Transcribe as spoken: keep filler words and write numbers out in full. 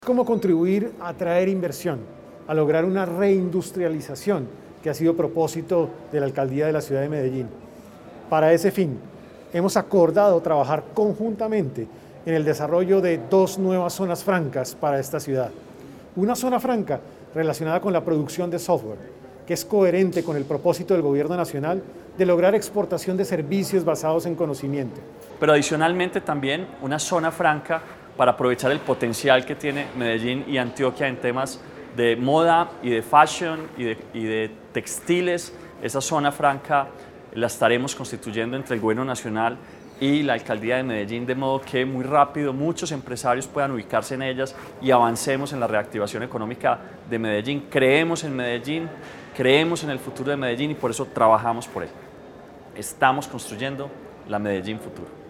¿Cómo contribuir a atraer inversión, a lograr una reindustrialización que ha sido propósito de la Alcaldía de la Ciudad de Medellín? Para ese fin, hemos acordado trabajar conjuntamente en el desarrollo de dos nuevas zonas francas para esta ciudad. Una zona franca relacionada con la producción de software, que es coherente con el propósito del Gobierno Nacional de lograr exportación de servicios basados en conocimiento. Pero adicionalmente también una zona franca para aprovechar el potencial que tiene Medellín y Antioquia en temas de moda y de fashion y de, y de textiles. Esa zona franca la estaremos constituyendo entre el Gobierno Nacional y la Alcaldía de Medellín, de modo que muy rápido muchos empresarios puedan ubicarse en ellas y avancemos en la reactivación económica de Medellín. Creemos en Medellín, creemos en el futuro de Medellín y por eso trabajamos por él. Estamos construyendo la Medellín futuro.